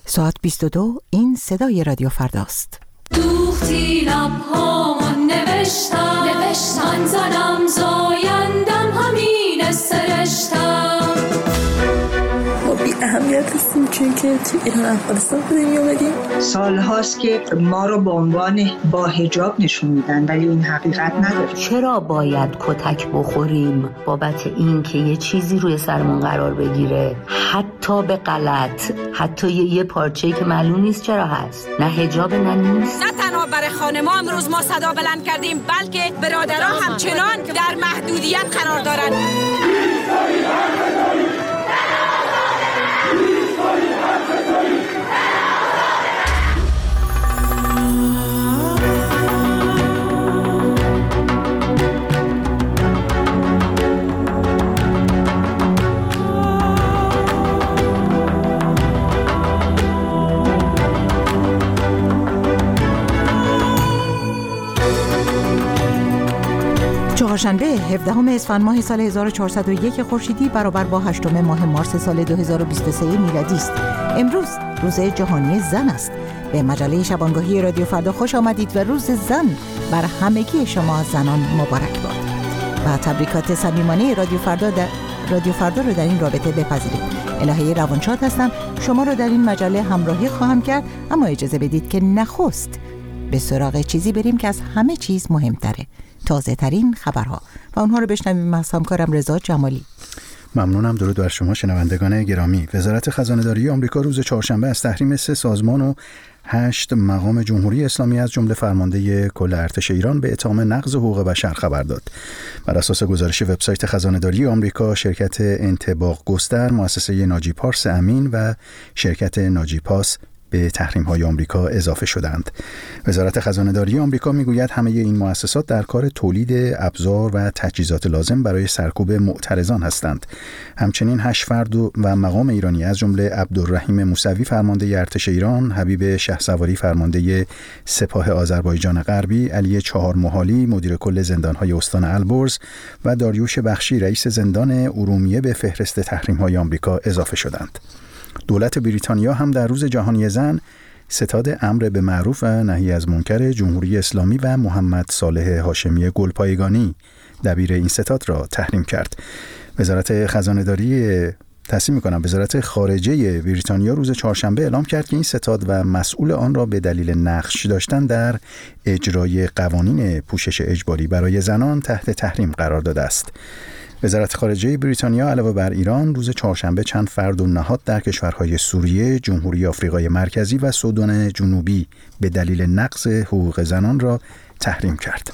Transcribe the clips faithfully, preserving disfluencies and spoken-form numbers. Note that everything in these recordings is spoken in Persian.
ساعت بیست و دو. این صدای رادیو فرداست. دوختی لبهامون نوشتم نوشتم زنم زایندم همین سرشتم. ما بی اهمیت هستیم چون که تو ایران افغانستان بودیم اومدیم. سال هاست که ما رو به عنوان با حجاب نشون میدن ولی این حقیقت نداره. چرا باید کتک بخوریم بابت این که یه چیزی روی سرمون قرار بگیره، حتی به غلط، حتی یه, یه پارچه‌ای که معلوم نیست چرا هست؟ نه حجاب نه نیست. نه تنها برای خانه ما امروز ما صدا بلند کردیم بلکه برادران همچنان در محدودیت قرار دارند. چهارشنبه هفدهم اسفند ماه سال هزار و چهارصد و یک خورشیدی برابر با هشتم ماه مارس سال دو هزار و بیست و سه میلادی است. امروز روز جهانی زن است. به مجله شبانگاهی رادیو فردا خوش آمدید و روز زن بر همگی شما زنان مبارک باد. و تبریکات صمیمانه رادیو فردا در رادیو فردا رو در این رابطه بپذیرید. الهه روانشاد هستم. شما رو در این مجله همراهی خواهم کرد، اما اجازه بدید که نخست به سراغ چیزی بریم که از همه چیز مهمتره. تازه ترین خبرها و اونها رو بشنویم از همکارم رضا جمالی. ممنونم. درود بر شما شنوندگان گرامی. وزارت خزانه‌داری آمریکا روز چهارشنبه از تحریم سه سازمان و هشت مقام جمهوری اسلامی از جمله فرمانده کل ارتش ایران به اتهام نقض حقوق بشر خبر داد. بر اساس گزارش وبسایت خزانه‌داری آمریکا، شرکت انطباق گستر، مؤسسه ناجی پارس امین و شرکت ناجی پاس به تحریم‌های آمریکا اضافه شدند. وزارت خزانه‌داری آمریکا میگوید همه این مؤسسات در کار تولید ابزار و تجهیزات لازم برای سرکوب معترضان هستند. همچنین هشت فرد و مقام ایرانی از جمله عبدالرحیم موسوی فرمانده ارتش ایران، حبیب شهسواری فرمانده سپاه آذربایجان غربی، علی چهارمحالی مدیر کل زندان‌های استان البرز و داریوش بخشی رئیس زندان ارومیه به فهرست تحریم‌های آمریکا اضافه شدند. دولت بریتانیا هم در روز جهانی زن ستاد امر به معروف و نهی از منکر جمهوری اسلامی و محمد صالح هاشمی گلپایگانی دبیر این ستاد را تحریم کرد. وزارت خزانه‌داری تصمیم می‌کنم وزارت خارجه بریتانیا روز چهارشنبه اعلام کرد که این ستاد و مسئول آن را به دلیل نقش داشتن در اجرای قوانین پوشش اجباری برای زنان تحت تحریم قرار داده است. وزارت خارجه بریتانیا علاوه بر ایران روز چهارشنبه چند فرد و نهاد در کشورهای سوریه، جمهوری آفریقای مرکزی و سودان جنوبی به دلیل نقض حقوق زنان را تحریم کرد.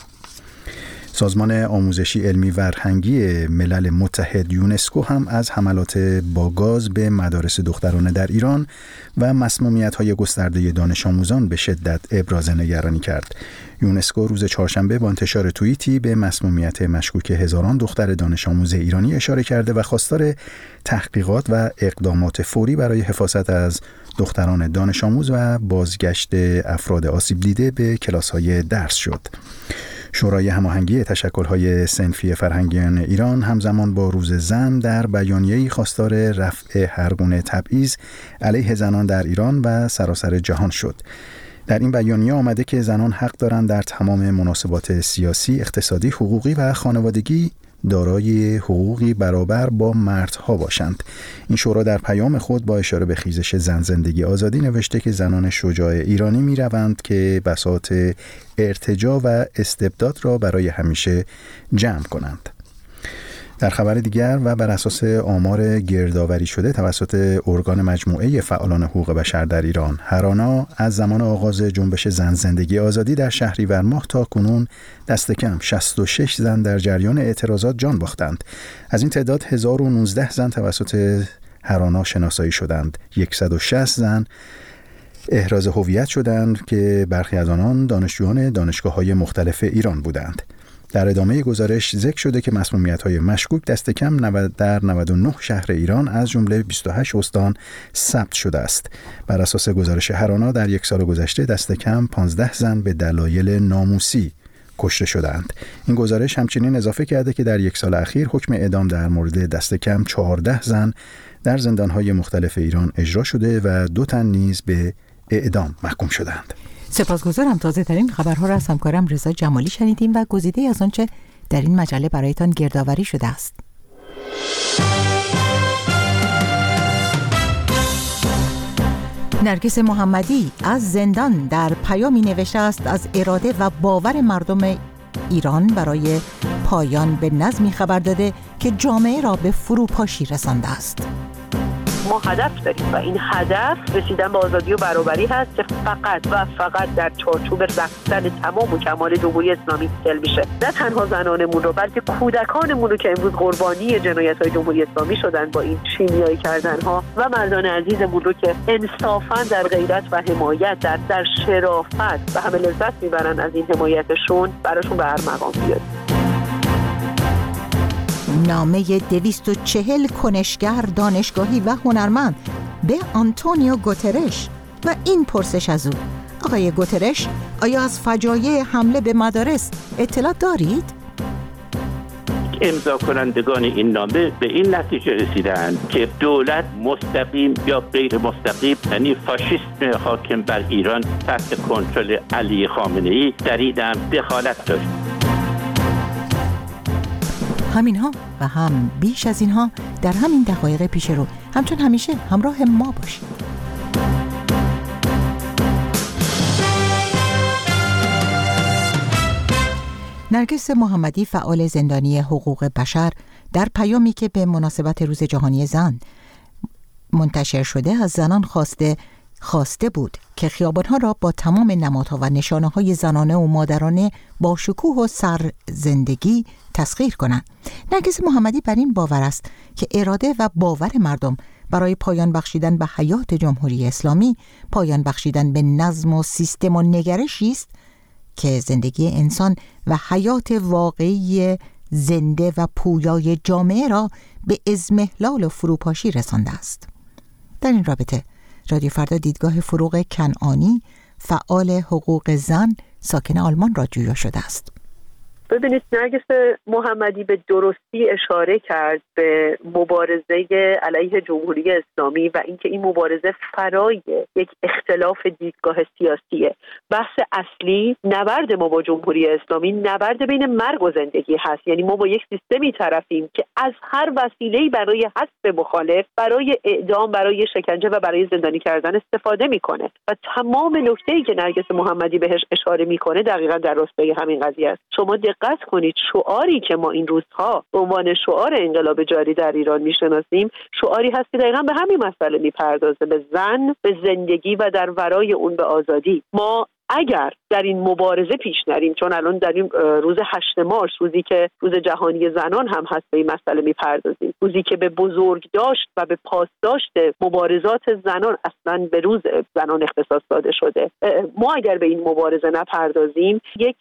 سازمان آموزشی علمی و فرهنگی ملل متحد یونسکو هم از حملات با گاز به مدارس دخترانه در ایران و مسمومیت‌های گسترده دانش آموزان به شدت ابراز نگرانی کرد. یونسکو روز چهارشنبه با انتشار توییتی به مسمومیت مشکوک هزاران دختر دانش آموز ایرانی اشاره کرده و خواستار تحقیقات و اقدامات فوری برای حفاظت از دختران دانش آموز و بازگشت افراد آسیب دیده به کلاس‌های درس شد. شورای هماهنگی تشکل‌های صنفی فرهنگیان ایران همزمان با روز زن در بیانیه‌ای خواستار رفع هر گونه تبعیض علیه زنان در ایران و سراسر جهان شد. در این بیانیه آمده که زنان حق دارند در تمام مناسبات سیاسی، اقتصادی، حقوقی و خانوادگی دارای حقوقی برابر با مردها باشند. این شورا در پیام خود با اشاره به خیزش زن زندگی آزادی نوشته که زنان شجاع ایرانی می روند که بساط ارتجاع و استبداد را برای همیشه جمع کنند. در خبر دیگر و بر اساس آمار گردآوری شده توسط ارگان مجموعه فعالان حقوق بشر در ایران، هرانا، از زمان آغاز جنبش زن زندگی آزادی در شهریور ماه تا کنون دست کم شصت و شش زن در جریان اعتراضات جان باختند. از این تعداد هزار و نوزده زن توسط هرانا شناسایی شدند. صد و شصت زن احراز هویت شدند که برخی از آنان دانشجویان دانشگاه‌های مختلف ایران بودند. در ادامه گزارش ذکر شده که مسمومیت‌های مشکوک دست کم در نود و نه شهر ایران از جمله بیست و هشت استان ثبت شده است. بر اساس گزارش هرانا در یک سال گذشته دست کم پانزده زن به دلایل ناموسی کشته شدند. این گزارش همچنین اضافه کرده که در یک سال اخیر حکم اعدام در مورد دست کم چهارده زن در زندان‌های مختلف ایران اجرا شده و دو تن نیز به اعدام محکوم شدند. سپاسگزارم. تازه ترین خبرها را از همکارم رضا جمالی شنیدیم و گزیده از آنچه در این مجله برایتان گردآوری شده است. نرگس محمدی از زندان در پیامی نوشته است از اراده و باور مردم ایران برای پایان به نظمی خبر داده که جامعه را به فروپاشی رسانده است. ما هدف داریم و این هدف رسیدن به آزادی و برابری هست که فقط و فقط در چارچوب رفتن تمام و کمال جمهوری اسلامی حاصل میشه. نه تنها زنانمون رو بلکه کودکانمون رو که امروز قربانی جنایت‌های جمهوری اسلامی شدن با این شیمیایی کردن‌ها و مردان عزیزمون رو که انصافاً در غیرت و حمایت در در شرافت و همه لذت میبرن از این حمایتشون، براشون به هر مقام بیاد. نامه دویست و چهل کنشگر دانشگاهی و هنرمند به آنتونیو گوترش و این پرسش از او: آقای گوترش، آیا از فجایع حمله به مدارس اطلاع دارید؟ امضا کنندگان این نامه به این نتیجه رسیدند که دولت مستقیم یا غیر مستقیم، یعنی فاشیسم حاکم بر ایران تحت کنترل علی خامنه‌ای در این هم دخالت داشت. همینها و هم بیش از اینها در همین دقایق پیش رو. همچون همیشه همراه ما باشید. نرگس محمدی، فعال زندانی حقوق بشر، در پیامی که به مناسبت روز جهانی زن منتشر شده از زنان خواسته خواسته بود که خیابانها را با تمام نمادها و نشانه‌های زنانه و مادرانه با شکوه و سرزندگی تسخیر کنند. نرگس محمدی بر این باور است که اراده و باور مردم برای پایان بخشیدن به حیات جمهوری اسلامی، پایان بخشیدن به نظم و سیستم و نگرشی است که زندگی انسان و حیات واقعی زنده و پویای جامعه را به اضمحلال و فروپاشی رسانده است. در این رابطه رادیو فردا دیدگاه فروغ کنعانی، فعال حقوق زن ساکن آلمان را جویا شده است. ببینید، نرگس محمدی به درستی اشاره کرد به مبارزه علیه جمهوری اسلامی و اینکه این مبارزه فرای یک اختلاف دیدگاه سیاسیه. بحث اصلی نبرد ما با جمهوری اسلامی نبرد بین مرگ و زندگی هست. یعنی ما با یک سیستمی طرفیم که از هر وسیله‌ای برای حذف مخالف، برای اعدام، برای شکنجه و برای زندانی کردن استفاده میکنه و تمام نکته‌ای که نرگس محمدی بهش اشاره میکنه دقیقاً در راستای همین قضیه است. شما دقت کنید، شعاری که ما این روزها به عنوان شعار انقلاب جاری در ایران میشناسیم شعاری هست که دقیقاً به همین مسئله میپردازه، به زن، به زندگی و در ورای اون به آزادی. ما اگر در این مبارزه پیش نریم، چون الان در این روز هشت مارس، روزی که روز جهانی زنان هم هست، به این مسئله میپردازیم، روزی که به بزرگ داشت و به پاسداشت مبارزات زنان اصلا به روز زنان اختصاص داده شده، ما اگر به این مبارزه نپردازیم یک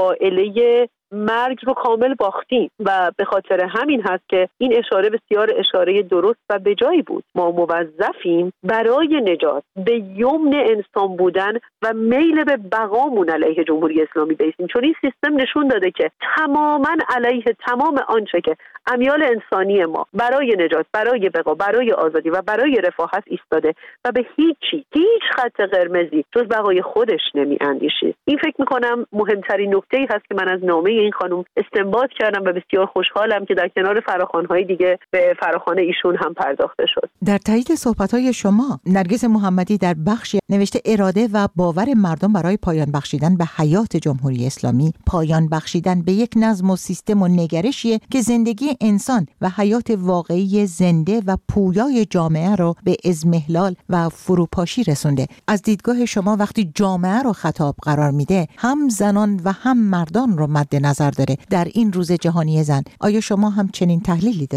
قائله مرگ رو کامل باختیم و به خاطر همین هست که این اشاره بسیار اشاره درست و به جایی بود. ما موظفیم برای نجات به یمن انسان بودن و میل به بقامون علیه جمهوری اسلامی بیستیم، چون این سیستم نشون داده که تماما علیه تمام آنچه که امیال انسانی ما برای نجات، برای بقا، برای آزادی و برای رفاه هست ایستاده و به هیچی، هیچ خط قرمزی جز بقای خودش نمی اندیشه. این فکر میکنم مهمترین نکته‌ای هست که من از نامه این خانم استنباط کردم و بسیار خوشحالم که در کنار فراخوان‌های دیگه به فراخوان ایشون هم پرداخته شد. در تایید صحبت‌های شما، نرگس محمدی در بخشی نوشته اراده و باور مردم برای پایان بخشیدن به حیات جمهوری اسلامی، پایان بخشیدن به یک نظم و سیستم و نگرشیه که زندگی انسان و حیات واقعی زنده و پویای جامعه رو به اضمحلال و فروپاشی رسونده. از دیدگاه شما وقتی جامعه رو خطاب قرار میده، هم زنان و هم مردان رو مد نظر داره در این روز جهانی زن، آیا شما هم چنین تحلیلی دارید؟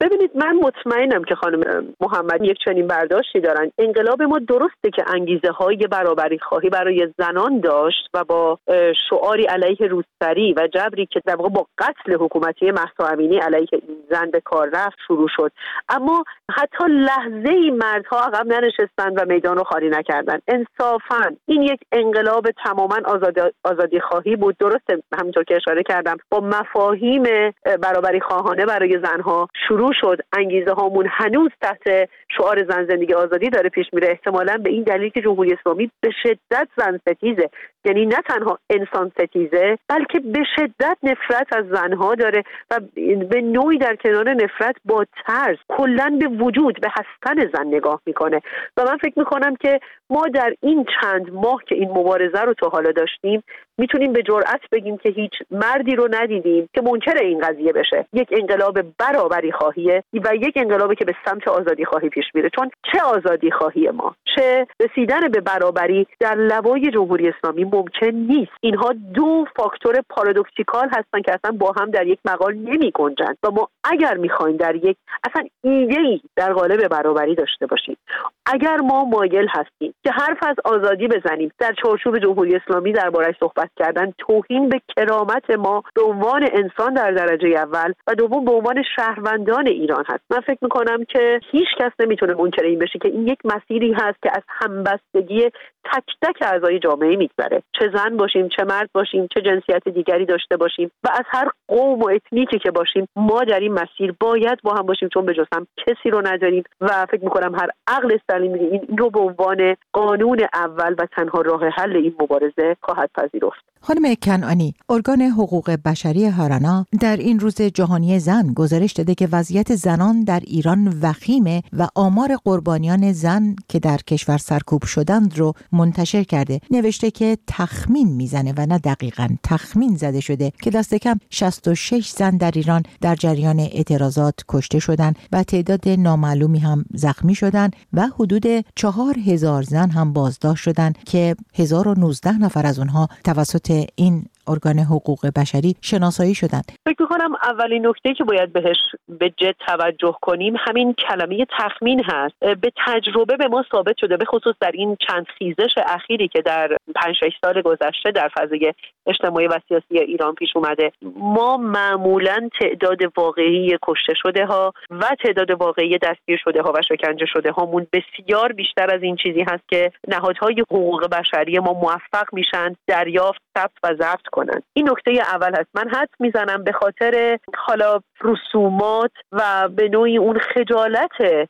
ببینید من مطمئنم که خانم محمد یک چنین برداشتی دارن. انقلاب ما درسته که انگیزه های برابری خواهی برای زنان داشت و با شعاری علیه روسری و جبری که در واقع با قتل حکومتی مهسا امینی علیه این زن به کار رفت شروع شد، اما حتی لحظه‌ای مردها عقب ننشستند و میدان رو خالی نکردند. انصافاً این یک انقلاب تماماً آزادی آزادی خواهی بود. درسته همونطور که اشاره کردم با مفاهیم برابری خواهانه برای زنها شروع شد. انگیزه هامون هنوز تحت شعار زن زندگی آزادی داره پیش میره، احتمالاً به این دلیل که جمهوری اسلامی به شدت زن ستیزه، یعنی نه تنها انسان ستیزه بلکه به شدت نفرت از زنها داره و به نوعی در کنار نفرت با ترس کلاً به وجود به هستن زن نگاه میکنه. و من فکر میکنم که ما در این چند ماه که این مبارزه رو تا حالا داشتیم میتونیم به جرئت بگیم که هیچ مردی رو ندیدیم که منکر این قضیه بشه. یک انقلاب برابری خواهیه و یک انقلابی که به سمت آزادی خواهی پیش میره، چون چه آزادی خواهی ما چه رسیدن به برابری در لوای جمهوری اسلامی ممکن نیست. اینها دو فاکتور پارادوکسیکال هستن که اصلا با هم در یک مقال نمی گنجند و ما اگر میخوایم در یک اصلا ایده‌ای در قالب برابری داشته باشیم، اگر ما مایل هستیم که حرف از آزادی بزنیم، در چارچوب جمهوری اسلامی درباره‌اش صحبت کردن توهین به کرامت ما به عنوان انسان در درجه اول و دوم به عنوان شهروندان ایران هست. من فکر میکنم که هیچ کس نمیتونه منکر این بشه که این یک مسیری هست که از همبستگی تک تک اعضای جامعه میگذره، چه زن باشیم، چه مرد باشیم، چه جنسیت دیگری داشته باشیم و از هر قوم و اتنیکی که باشیم، ما در این مسیر باید با هم باشیم، چون به جز هم کسی رو نداریم و فکر میکنم هر عقل سلیمی این رو به عنوان قانون اول و تنها راه حل این مبارزه خواهد پذیرفت. خانم کنعانی، ارگان حقوق بشری هارانا در این روز جهانی زن گزارش داده که وضعیت زنان در ایران وخیمه و آمار قربانیان زن که در کشور سرکوب شدند رو منتشر کرده. نوشته که تخمین میزنه و نه دقیقاً تخمین زده شده که دست کم شصت و شش زن در ایران در جریان اعتراضات کشته شدند و تعداد نامعلومی هم زخمی شدند و حدود چهار هزار زن هم بازداشت شدند که هزار و نوزده نفر از اونها توسط این ارگان حقوق بشری شناسایی شدند. فکر می‌کنم اولین نکته که باید بهش به جد توجه کنیم همین کلمه تخمین هست. به تجربه به ما ثابت شده، به خصوص در این چند خیزش اخیری که در پنج شش سال گذشته در فضای اجتماعی و سیاسی ایران پیش اومده، ما معمولاً تعداد واقعی کشته شده ها و تعداد واقعی دستگیر شده ها و شکنجه شده هامون بسیار بیشتر از این چیزی هست که نهادهای حقوق بشری ما موفق میشن دریافت، ثبت و ضبط کنن. این نکته اول هست. من حد میزنم به خاطر حالا رسومات و به نوعی اون خجالت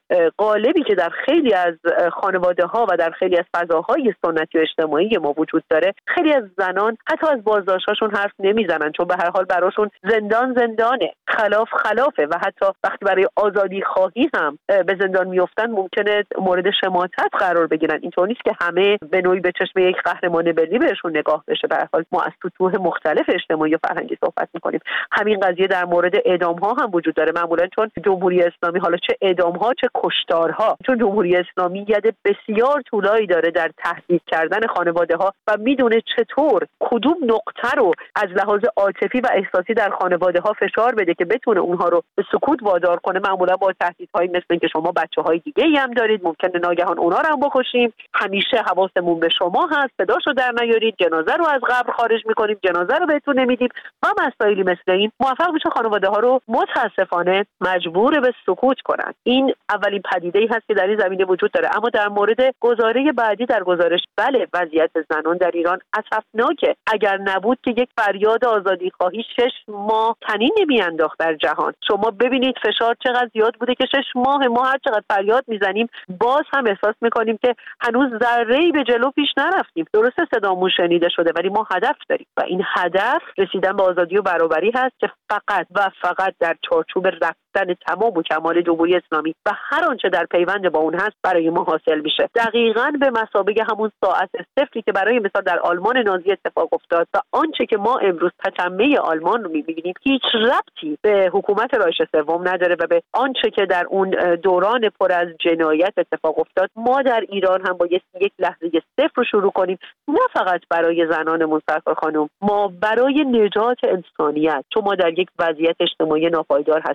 غالبی که در خیلی از خانواده ها و در خیلی از فضاهای سنتی و اجتماعی ما وجود داره، خیلی از زنان حتی از بازداشت‌هاشون حرف نمیزنن، چون به هر حال براشون زندان زندانه، خلاف خلافه و حتی وقتی برای آزادی خواهی هم به زندان میافتن ممکنه مورد شماتت قرار بگیرن. اینطور نیست که همه به نوعی به چشم یک قهرمان ملی بهشون نگاه بشه. به هر حال ما از سطوح مختلف اجتماعی و فرهنگی صحبت می‌کنیم. همین قضیه در مورد اعدام‌ها هم وجود داره، معمولاً چون جمهوری اسلامی حالا چه اعدام‌ها چه کشتارها، چون جمهوری اسلامی ید بسیار طولایی داره در تهدید کردن خانواده‌ها و میدونه چطور کدوم نقطه رو از لحاظ عاطفی و احساسی در خانواده‌ها فشار بده که بتونه اونها رو به سکوت وادار کنه، معمولاً با تهدیدهای مثل اینکه شما بچه‌های دیگه‌ای هم دارید، ممکنه ناگهان اونها رو هم بکشیم، همیشه حواسمون به شما هست، صداشو در نیارید، جنازه رو از قبر خارج می‌کنیم، جنازه رو بهتون نمیدیم و مسائلی مثل این موفق میشه خانواده‌ها رو متاسفانه مجبور به سکوت کنن. این اولین پدیده‌ای هست که در این زمینه وجود داره. اما در مورد گزاره بعدی در گزارش، بله وضعیت زنان در ایران اسفناکه. اگر نبود که یک فریاد آزادی خواهی شش ماه تنین نمیانداخت در جهان. شما ببینید فشار چقدر زیاد بوده که شش ماه ما هر چقدر فریاد میزنیم باز هم احساس میکنیم که هنوز ذره‌ای به جلو پیش نرفتیم. درسته صدامون شنیده شده ولی ما هدف داریم و این هدف رسیدن به آزادی و برابری هست که فقط و فقط در چارچوب رفتن تمام و کمال جمهوری اسلامی و هر آنچه در پیوند با اون هست برای ما حاصل میشه. دقیقاً به مثابه همون ساعت صفری که برای مثال در آلمان نازی اتفاق افتاد و آنچه که ما امروز تجمع آلمان رو می‌بینیم هیچ ربطی به حکومت رایش سوم نداره و به آنچه که در اون دوران پر از جنایت اتفاق افتاد. ما در ایران هم با یک لحظه صفر رو شروع کنیم، نه فقط برای زنانمون سرکار خانم، ما برای نجات انسانیت، چون ما در یک وضعیت اجتماعی ناپایدار هستیم. ما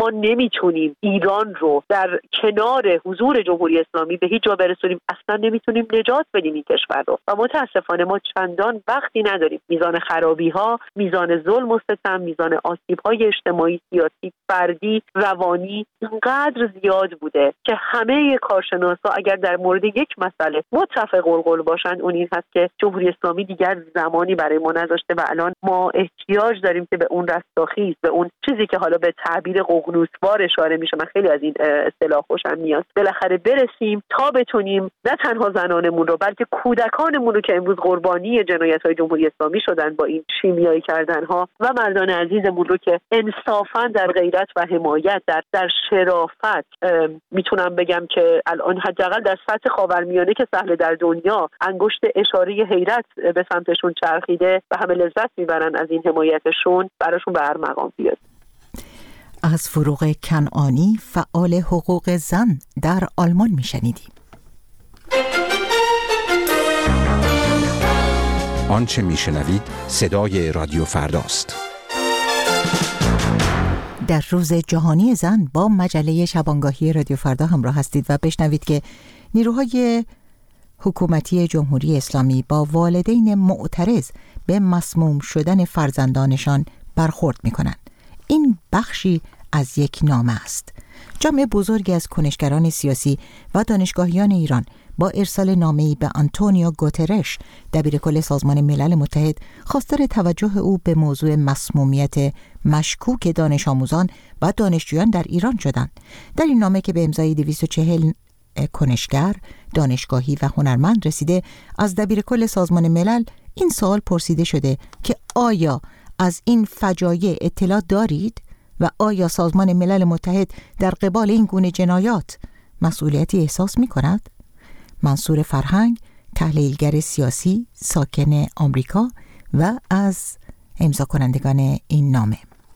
ما نمیتونیم ایران رو در کنار حضور جمهوری اسلامی به هیچ جا برسونیم، اصلا نمیتونیم نجات بدیم این کشور رو و متاسفانه ما چندان وقتی نداریم. میزان خرابی ها، میزان ظلم و ستم، میزان آسیب های اجتماعی، سیاسی، فردی، روانی اینقدر زیاد بوده که همه کارشناسا اگر در مورد یک مسئله متفق القول باشند اون این هست که جمهوری اسلامی دیگر زمانی برای ما نذاشته و الان ما احتیاج داریم که به اون رستاخیز، به اون چیزی که حالا به تعبیر ققنوسوار اشاره میشه، من خیلی از این اصطلاح خوشم میاد، بالاخره برسیم تا بتونیم نه تنها زنانمون رو بلکه کودکانمون رو که امروز قربانی جنایت‌های جمهوری اسلامی شدن با این شیمیایی کردنها و مردان عزیزمون رو که انصافاً در غیرت و حمایت در در شرافت میتونم بگم که الان حداقل در سطح خاورمیانه که سهل در دنیا انگشت اشاره حیرت به سمتشون چرخیده و همه لذت میبرن از این حمایتشون، براشون به هر مقام بیاد. از فروغ کنعانی، فعال حقوق زن در آلمان میشنیدیم. آنچه میشنوید صدای رادیو فرداست. در روز جهانی زن با مجله شبانگاهی رادیو فردا همراه هستید و بشنوید که نیروهای حکومتی جمهوری اسلامی با والدین معترض به مسموم شدن فرزندانشان برخورد می‌کنند. این بخشی از یک نامه است. جمع بزرگی از کنشگران سیاسی و دانشگاهیان ایران با ارسال نامه‌ای به آنتونیو گوترش دبیرکل سازمان ملل متحد خواستار توجه او به موضوع مسمومیت مشکوک دانش آموزان و دانشجویان در ایران شدند. در این نامه که به امضای دویست و چهل کنشگر، دانشگاهی و هنرمند رسیده، از دبیرکل سازمان ملل این سوال پرسیده شده که آیا از این فجایع اطلاع دارید و آیا سازمان ملل متحد در قبال این گونه جنایات مسئولیتی احساس می کند؟ منصور فرهنگ، تحلیلگر سیاسی ساکن آمریکا و از امضا کنندگان این نامه.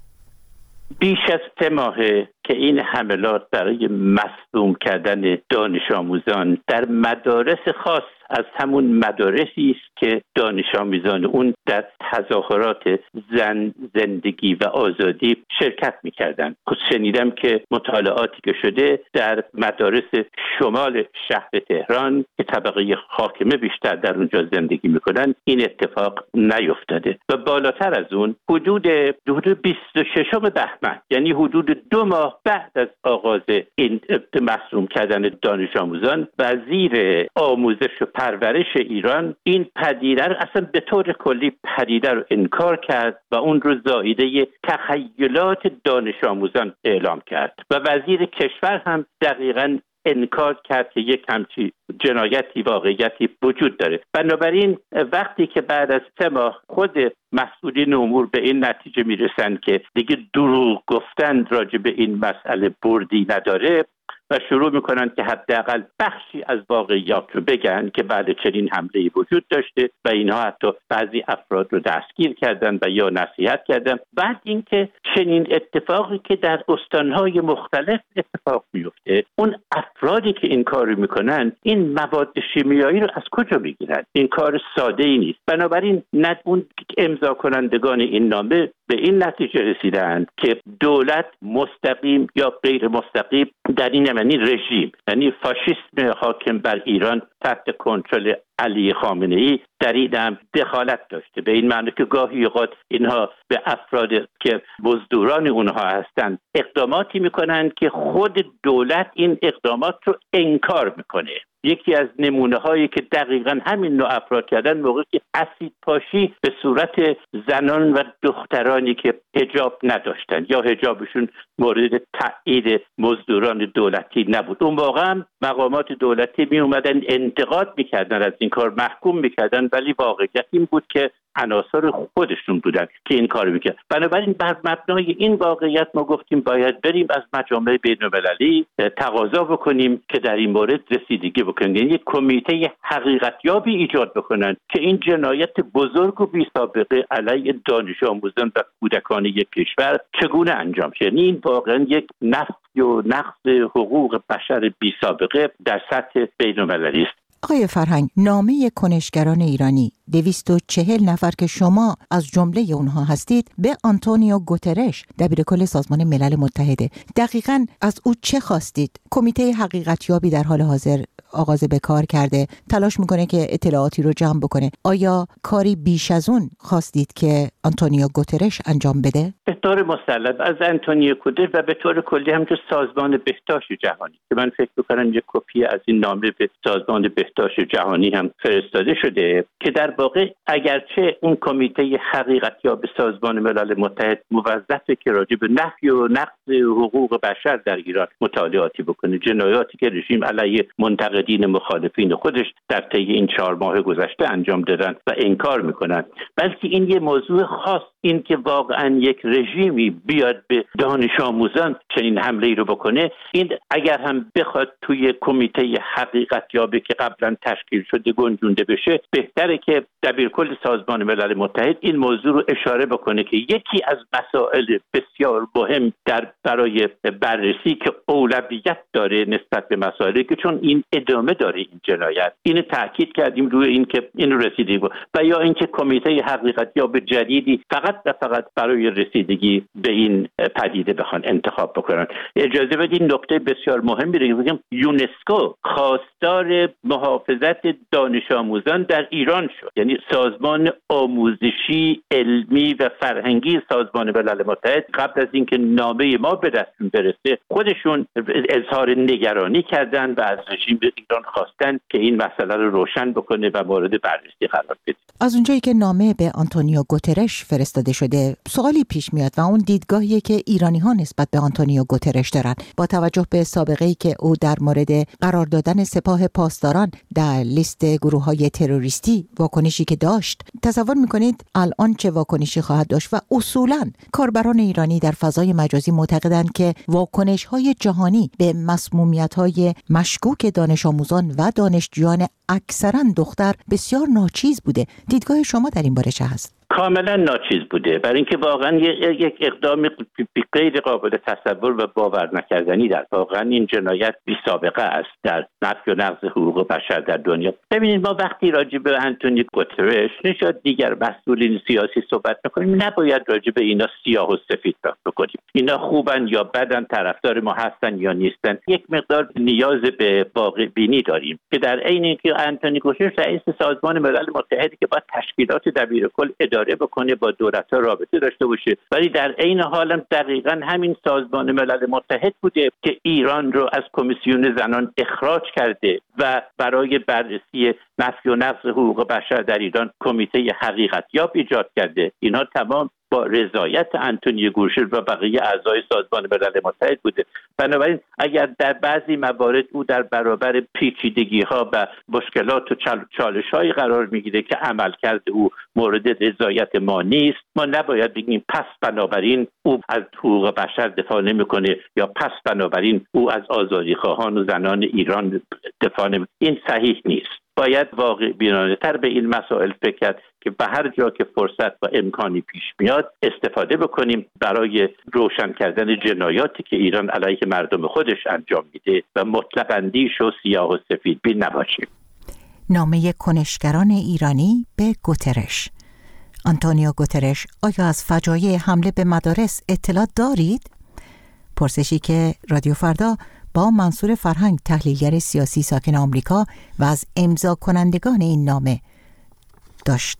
بیش از سه ماهه که این حملات برای مصدوم کردن دانش آموزان در مدارس خاص از همون مدارسی است که دانش آموزان اون در تظاهرات زن، زندگی و آزادی شرکت می‌کردند. خود شنیدم که مطالعاتی که شده در مدارس شمال شهر تهران که طبقه حاکمه بیشتر در اونجا زندگی می‌کنن این اتفاق نیفتاده و بالاتر از اون حدود حدود بیست و ششم بهمن، یعنی حدود دو ماه بعد از آغاز این مصدوم کردن دانش آموزان، وزیر آموزش و پرورش ایران این پدیده رو اصلا به طور کلی پدیده رو انکار کرد و اون رو زائیده تخیلات دانش آموزان اعلام کرد و وزیر کشور هم دقیقاً انکار کرد که یک همچین جنایتی واقعیتی وجود داره. بنابراین وقتی که بعد از سه ماه خود مسئولین امور به این نتیجه میرسن که دیگه دروغ گفتن راجع به این مسئله بردی نداره و شروع میکنن که حداقل بخشی از واقعیات رو بگن که بعد چنین حمله‌ای وجود داشته و اینها حتی بعضی افراد رو دستگیر کردن و یا نصیحت کردن، بعد اینکه چنین اتفاقی که در استانهای مختلف اتفاق میفته، اون افرادی که این کار رو میکنن این مواد شیمیایی رو از کجا میگیرن؟ این کار ساده ای نیست. بنابراین نه اون امضا کنندگان این نامه به این نتیجه رسیدند که دولت مستقیم یا غیر مستقیم در این یعنی رژیم، یعنی فاشیسم حاکم بر ایران تحت کنترل علی خامنه‌ای در این هم دخالت داشته، به این معنی که گاهی اوقات اینها به افرادی که مزدوران اونها هستند اقداماتی میکنند که خود دولت این اقدامات رو انکار میکنه. یکی از نمونه هایی که دقیقاً همین نوع افراد کردن موقعی که اسید پاشی به صورت زنان و دخترانی که حجاب نداشتن یا حجابشون مورد تایید مزدوران دولتی نبود، اون موقع هم مقامات دولتی می اومدن انتقاد میکردن، از این کار محکوم میکردن، ولی واقعیت این بود که عناصر خودشون بودن که این کارو میکرد. بنابراین بر مبنای این واقعیت ما گفتیم باید بریم از مجامع بین‌المللی تقاضا بکنیم که در این مورد رسیدگی بکنن، یعنی یک کمیته حقیقتیابی ایجاد بکنن که این جنایت بزرگ و بی سابقه علیه دانش آموزان و کودکان یک کشور چگونه انجام شه. یعنی این واقعا یک نفی و نقض حقوق بشر بی سابقه در سطح بین‌المللی است. آقای فرهنگ، نامه کنشگران ایرانی دویست و چهل نفر که شما از جمله اونها هستید به آنتونیو گوترش دبیرکل سازمان ملل متحده. دقیقاً از او چه خواستید؟ کمیته حقیقتیابی در حال حاضر آغاز به کار کرده، تلاش میکنه که اطلاعاتی رو جمع بکنه. آیا کاری بیش از اون خواستید که آنتونیو گوترش انجام بده؟ به طور مسلط از آنتونیو گوترش و به طور کلی هم تو سازمان بهداشت جهانی که من فکر میکنم یک کپی از این نامه به سازمان بهداشت جهانی هم فرستاده شده که در واقع اگرچه اون کمیته حقیقتیاب سازمان ملل متحد موظفه که راجع به نفی و نقض حقوق بشر در ایران مطالعاتی بکنه، جنایاتی که رژیم علیه منتقدین مخالفین خودش در طی این چهار ماه گذشته انجام دادن و انکار میکنن، بلکه این یه موضوع خاص، این که واقعا یک رژیمی بیاد به دانش آموزان چنین حمله ای رو بکنه، این اگر هم بخواد توی کمیته حقیقتیابی که قبلا تشکیل شده گنجونده بشه، بهتره که دبیرکل سازمان ملل متحد این موضوع رو اشاره بکنه که یکی از مسائل بسیار مهم در برای بررسی که اولویت داره نسبت به مسائلی که چون این ادامه داره این جنایت، اینو تاکید کردیم روی این که این رو رسیدگی و یا اینکه کمیته حقیقتیاب جدیدی فقط و فقط برای رسیدگی به این پدیده بخوان انتخاب بکنن. اجازه بدید نکته بسیار مهمی رو بگم. یونسکو خواستار محافظت دانش آموزان در ایران شد، یعنی سازمان آموزشی علمی و فرهنگی سازمان ملل متحد قبل از اینکه نامه ما به دستشون برسه خودشون اظهار نگرانی کردن و از رژیم ایران خواستن که این مسئله رو روشن بکنه و مورد بررسی قرار بده. از اونجایی که نامه به آنتونیو گوترش فرستاده شده، سوالی پیش میاد و اون دیدگاهیه که ایرانی‌ها نسبت به آنتونیو گوترش دارن با توجه به سابقه‌ای که او در مورد قرار دادن سپاه پاسداران در لیست گروه‌های تروریستی واکنشی که داشت. تصور می‌کنید الان چه واکنشی خواهد داشت؟ و اصولاً کاربران ایرانی در فضای مجازی معتقدند که واکنش‌های جهانی به مسمومیت‌های مشکوک دانش آموزان و دانشجویان اکثراً دختر بسیار ناچیز بوده. دیدگاه شما در این باره چه هست؟ کاملا ناچیز بوده، برای اینکه واقعا یک اقدام غیر قابل تصور و باور نکردنی در واقعا این جنایت بی سابقه است در نفی و نقض حقوق بشر در دنیا. ببینید ما وقتی راجع به آنتونیو گوترش نشاد دیگر مسئولین سیاسی صحبت می‌کنیم، نباید راجع به اینا سیاه و سفید بکنیم. اینا خوبن یا بدن، طرفدار ما هستن یا نیستن. یک مقدار نیاز به واقع بینی داریم که در عین اینکه آنتونیو گوترش رئیس سازمان ملل متحد که با تشکیلات دبیرکل اداره بکنه، با دولت‌ها رابطه داشته باشه، ولی در عین حال هم دقیقاً همین سازمان ملل متحد بوده که ایران رو از کمیسیون زنان اخراج کرده و برای بررسی نفی و نقض حقوق بشر در ایران کمیته حقیقتیاب ایجاد کرده. اینا تمام با رضایت آنتونیو گوترش و بقیه اعضای سازمان ملل متحد بوده. بنابراین اگر در بعضی موارد او در برابر پیچیدگی‌ها و مشکلات و چالش‌های قرار می‌گیره که عملکرد او مورد رضایت ما نیست، ما نباید بگیم پس بنابراین او از حقوق بشر دفاع نمی‌کنه یا پس بنابراین او از آزادی‌خواهان و زنان ایران دفاع نمی‌کنه. این صحیح نیست. باید واقع بینانه‌تر به این مسائل فکر کرد که به هر جا که فرصت و امکانی پیش میاد استفاده بکنیم برای روشن کردن جنایاتی که ایران علیه مردم خودش انجام میده و مطلق اندیش و سیاه و سفید بین نباشیم. نامه کنشگران ایرانی به گوترش. آنتونیو گوترش، آیا از فجایع حمله به مدارس اطلاع دارید؟ پرسشی که رادیو فردا با منصور فرهنگ، تحلیلگر سیاسی ساکن آمریکا و از امضا کنندگان این نامه داشت.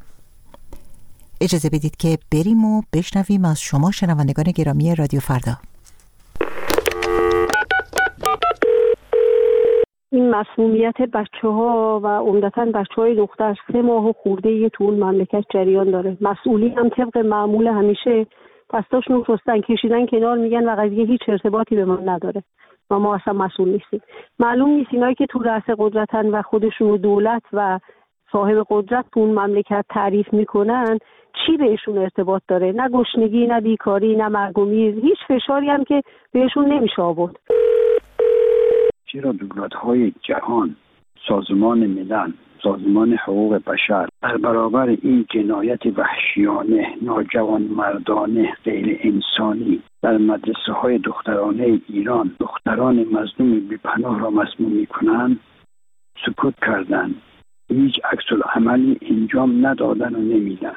اجازه بدید که بریم و بشنویم از شما شنوندگان گرامی رادیو فردا. این مسمومیت بچه ها و عمدتاً بچه های دختر سه ماه و خورده یه تو اون مملکت جریان داره. مسئولی هم طبق معمول همیشه دستاشون رستن کشیدن کنار، میگن و قضیه هیچ ارتباطی به من نداره و ما اصلا مسئول نیستیم. معلوم نیست اینایی که تو رأس قدرتن و خودشون دولت و صاحب قدرت تو اون مملکت تعریف میکنن چی بهشون ارتباط داره. نه گشنگی، نه بیکاری، نه مرگ و میر، هیچ فشاری هم که بهشون نمیشه آورد. چرا دولت‌های جهان، سازمان ملل، سازمان حقوق بشر در برابر این جنایت وحشیانه، ناجوانمردانه، غیر انسانی در مدرسه های دخترانه ایران دختران مظلوم بی‌پناه را مسموم می‌کنند سکوت کردند؟ هیچ عکس العمل عملی انجام ندادن و نمیدن.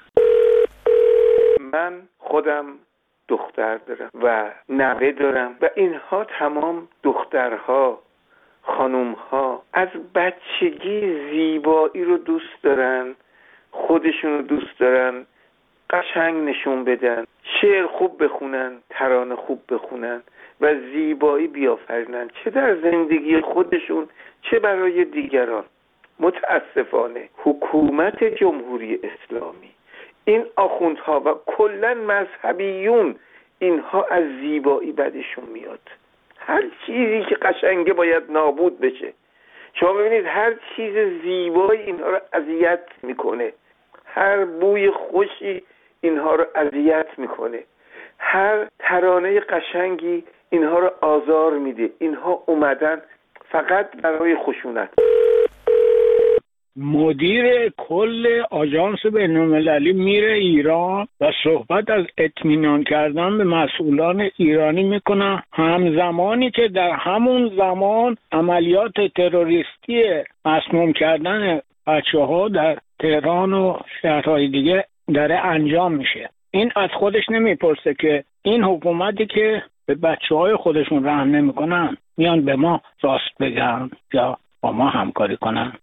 من خودم دختر دارم و نوه دارم و اینها تمام دخترها، خانومها از بچگی زیبایی رو دوست دارن، خودشون رو دوست دارن، قشنگ نشون بدن، شعر خوب بخونن، ترانه خوب بخونن و زیبایی بیافرینن، چه در زندگی خودشون چه برای دیگران. متاسفانه حکومت جمهوری اسلامی، این آخوندها و کلن مذهبیون، اینها از زیبایی بدشون میاد. هر چیزی که قشنگه باید نابود بشه. شما ببینید هر چیز زیبایی اینها رو اذیت میکنه، هر بوی خوشی اینها رو اذیت میکنه، هر ترانه قشنگی اینها رو آزار میده. اینها اومدن فقط برای خشونت. مدیر کل آژانس بین‌المللی میره ایران و صحبت از اطمینان کردن به مسئولان ایرانی میکنه، همزمانی که در همون زمان عملیات تروریستی مسموم کردن بچه ها در تهران و شهرهای دیگه داره انجام میشه. این از خودش نمیپرسه که این حکومتی که به بچه های خودشون رحم نمیکنن میان به ما راست بگن یا با ما همکاری کنن.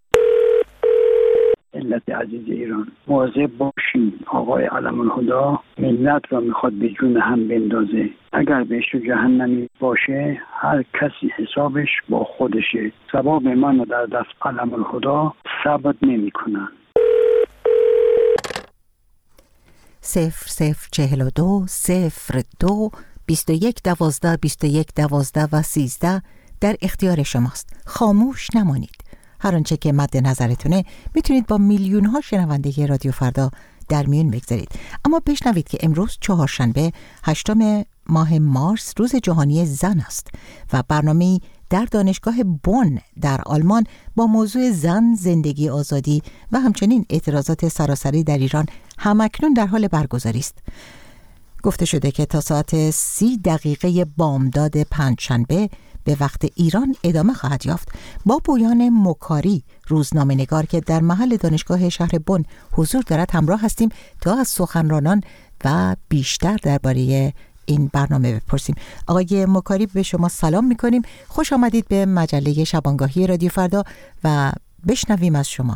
ملت عزیز ایران، مواظب باشین. آقای علم الهدا ملت را میخواد به جون هم بندازه. اگر بهش جهنمی باشه هر کسی حسابش با خودشه. ثواب منو در دست علم الهدا ثبت نمی کنن. صفر صفر چهل و دو صفر دو بیست و یک دوازده بیست و یک دوازده و سیزده در اختیار شماست. خاموش نمانید. هر آنچه که مد نظرتونه میتونید با میلیون ها شنونده رادیو فردا در میون بگذارید. اما بشنوید که امروز چهارشنبه هشتم ماه مارس روز جهانی زن است و برنامه‌ای در دانشگاه بون در آلمان با موضوع زن، زندگی، آزادی و همچنین اعتراضات سراسری در ایران همکنون در حال برگزاری است. گفته شده که تا ساعت سی دقیقه بامداد پنجشنبه به وقت ایران ادامه خواهد یافت. با بویان مکاری، روزنامه‌نگار که در محل دانشگاه شهر بن حضور دارد همراه هستیم تا از سخنرانان و بیشتر درباره این برنامه بپرسیم. آقای مکاری، به شما سلام می‌کنیم. خوش آمدید به مجله شبانگاهی رادیو فردا و بشنویم از شما.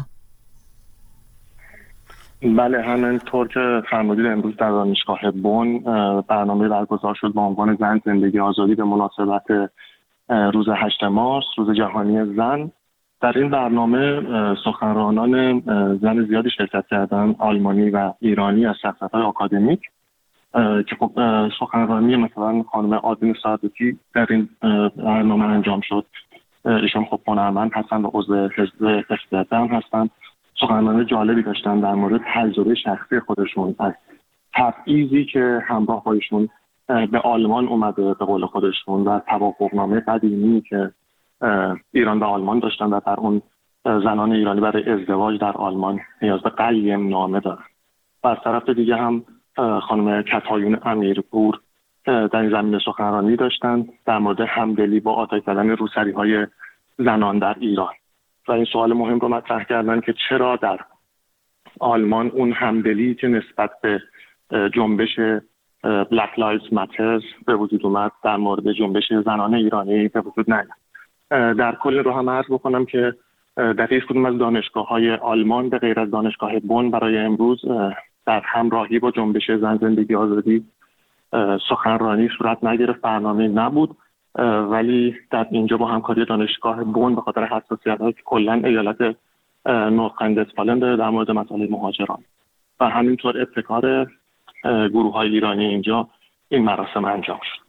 بله، همینطور که فرمودید امروز در دانشگاه بن برنامه برگزار شد با عنوان زن، زندگی، آزادی به مناسبت روز هشتم مارس، روز جهانی زن. در این برنامه سخنرانان زن زیادی شرکت کردن، آلمانی و ایرانی از شخصیت‌های آکادمیک که خب سخنرانی مثلا خانم آذین سعادتی در این برنامه انجام شد. ایشون خب هنرمند هستن و عضو حزب فقیه‌ات هم هستن. سخنرانی جالبی داشتن در مورد تجربه شخصی خودشون از تبعیضی که همراه با ایشون به آلمان اومده به قول خودشون و توافقنامه قدیمی که ایران و آلمان داشتن و در اون زنان ایرانی برای ازدواج در آلمان نیاز به قیم نامه دارن. و از طرف دیگه هم خانم کتایون امیرپور در این زمینه سخنرانی داشتن در مورد همدلی با آتش زدن روسری‌های زنان در ایران و این سوال مهم رو مطرح کردن که چرا در آلمان اون همدلی که نسبت به جنبش Black Lives Matter به وجود اومد در مورد جنبش زنان ایرانی به وجود نیامد. در کل رو هم عرض بکنم که در هیچ کدوم از دانشگاه‌های آلمان به غیر از دانشگاه بن برای امروز در همراهی با جنبش زن، زندگی، آزادی سخنرانی صورت نگرفت، برنامه نبود، ولی در اینجا با همکاری دانشگاه بن به خاطر حساسیت‌هایی که کلاً ایالت نورد-رین-وستفالن داره در مورد مسائل مهاجران و همینطور ابتکار گروه‌های ایرانی اینجا این مراسم انجام شد.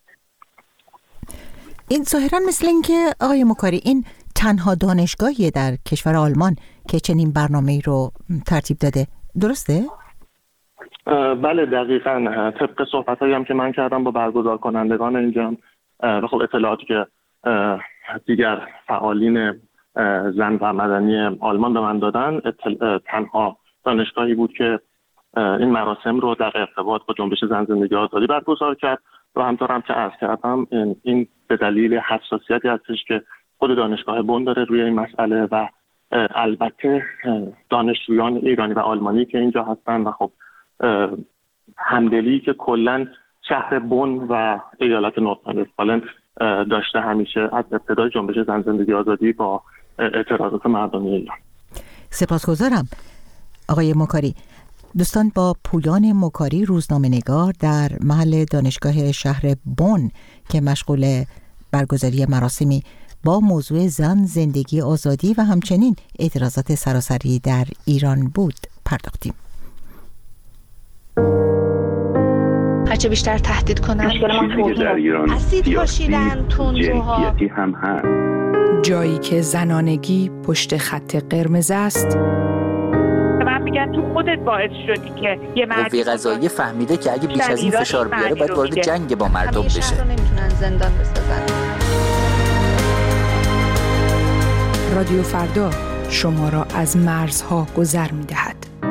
این ظاهراً مثل این که آقای مکاری این تنها دانشگاهی در کشور آلمان که چنین برنامه‌ای رو ترتیب داده، درسته؟ بله دقیقاً. طبق صحبت‌هایی هم که من کردم با برگزار کنندگان اینجا و خب اطلاعاتی که دیگر فعالین زن و مدنی آلمان به من دادن، تنها دانشگاهی بود که این مراسم رو در ارتباط با جنبش زن، زندگی، آزادی برگزار کرد و همطور هم که عرض کردم این به دلیل حساسیتی هستش که خود دانشگاه بن داره روی این مسئله و البته دانشجویان ایرانی و آلمانی که اینجا هستن و خب همدلی که کلا شهر بن و ایالت نورت رین-وستفالن داشته همیشه از ابتدای جنبش زن زندگی آزادی با اعتراضات مردمی ایران. سپاسگزارم آقای مکاری. دوستان، با پویان مکاری روزنامه‌نگار در محل دانشگاه شهر بن که مشغول برگزاری مراسمی با موضوع زن، زندگی، آزادی و همچنین اعتراضات سراسری در ایران بود پرداختیم. هرچه بیشتر تهدید کنن چیزی که در ایران اسید پاشیدن، تندروها هم هست. جایی که زنانگی پشت خط قرمز است. من میگن تو خودت باعث شدی که یه مرد قوه قضاییه فهمیده که اگه بیش از این فشار بیاره باید وارد جنگ با مردم بشه. شهر رو نمیتونن زندان بسازن. رادیو فردا شما را از مرزها گذر می‌دهد.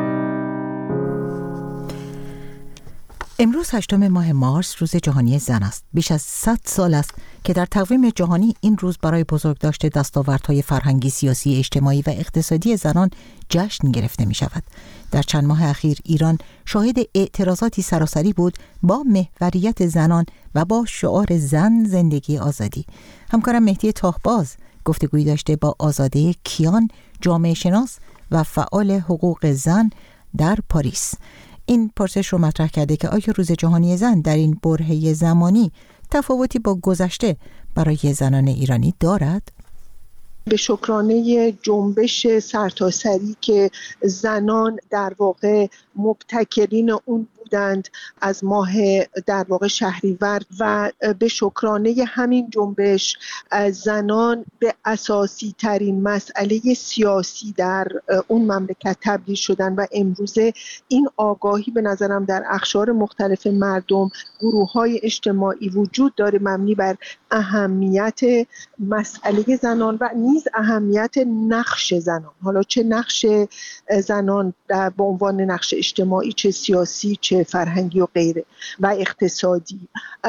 امروز هشتم ماه مارس روز جهانی زن است. بیش از صد سال است که در تقویم جهانی این روز برای بزرگداشت دستاوردهای فرهنگی، سیاسی، اجتماعی و اقتصادی زنان جشن گرفته می شود. در چند ماه اخیر ایران شاهد اعتراضاتی سراسری بود با محوریت زنان و با شعار زن، زندگی، آزادی. همکارم مهدی تاهباز گفتگویی داشته با آزاده کیان، جامعه شناس و فعال حقوق زن در پاریس. این پرسش رو مطرح کرده که آیا روز جهانی زن در این برهه زمانی تفاوتی با گذشته برای زنان ایرانی دارد؟ به شکرانه جنبش سرتاسری که زنان در واقع مبتکرین اون بودند از ماه در واقع شهریور و به شکرانه همین جنبش زنان به اساسی ترین مسئله سیاسی در اون مملکت تبدیل شدن و امروزه این آگاهی به نظرم در اقشار مختلف مردم، گروه‌های اجتماعی وجود داره مبنی بر اهمیت مسئله زنان و نیز اهمیت نقش زنان. حالا چه نقش زنان در به عنوان نقش اجتماعی، چه سیاسی، چه فرهنگی و غیره و اقتصادی.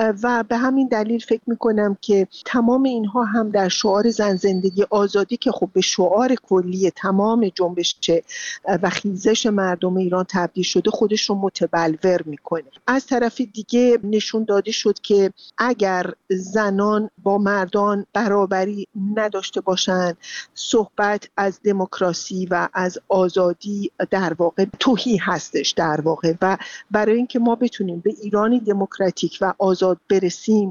و به همین دلیل فکر میکنم که تمام اینها هم در شعار زن، زندگی، آزادی که خب به شعار کلی تمام جنبش و خیزش مردم ایران تبدیل شده خودش رو متبلور میکنه. از طرف دیگه نشون داده شد که اگر زنان با مردان برابری نداشته باشند، صحبت از دموکراسی و از آزادی در واقع تهی هستش در واقع. و برای اینکه ما بتونیم به ایرانی دموکراتیک و آزاد برسیم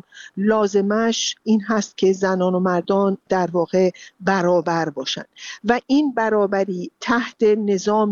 لازمش این هست که زنان و مردان در واقع برابر باشن و این برابری تحت نظام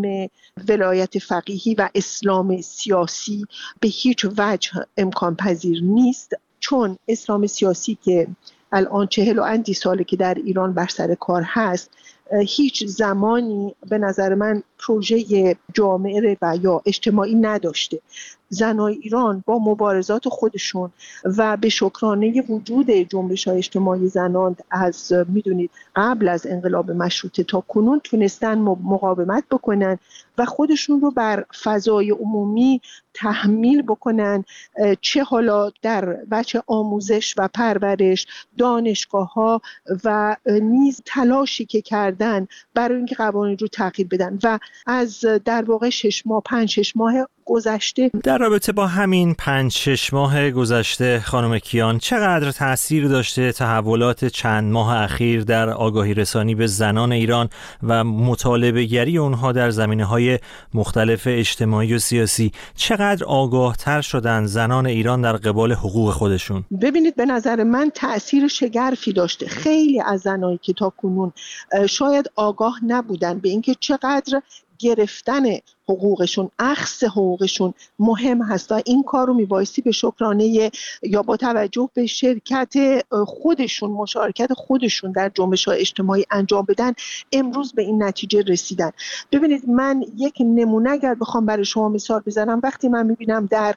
ولایت فقیهی و اسلام سیاسی به هیچ وجه امکان پذیر نیست، چون اسلام سیاسی که الان چهل و اندی ساله که در ایران بر سر کار هست هیچ زمانی به نظر من پروژه جامعه و یا اجتماعی نداشته. زنای ایران با مبارزات خودشون و به شکرانه وجود جنبش‌های اجتماعی زنان از میدونید قبل از انقلاب مشروطه تا کنون تونستن مقاومت بکنن و خودشون رو بر فضای عمومی تحمیل بکنن، چه حالا در بچه آموزش و پرورش، دانشگاه‌ها و نیز تلاشی که کردن برای اینکه قوانین رو تغییر بدن. و از در واقع شش ماه پنج شش ماه گذشته در رابطه با همین پنج شش ماه گذشته خانم کیان چقدر تأثیر داشته تحولات چند ماه اخیر در آگاهی رسانی به زنان ایران و مطالبه گری اونها در زمینه‌های مختلف اجتماعی و سیاسی؟ چقدر آگاه تر شدن زنان ایران در قبال حقوق خودشون؟ ببینید به نظر من تأثیر شگرفی داشته. خیلی از زنایی که تا کنون شاید آگاه نبودن به اینکه چقدر گرفتن حقوقشون، اخذ حقوقشون مهم هست و این کار رو میبایستی به شکرانه یا با توجه به شرکت خودشون، مشارکت خودشون در جنبش‌های اجتماعی انجام بدن، امروز به این نتیجه رسیدن. ببینید من یک نمونه اگر بخوام برای شما مثال بزنم، وقتی من میبینم در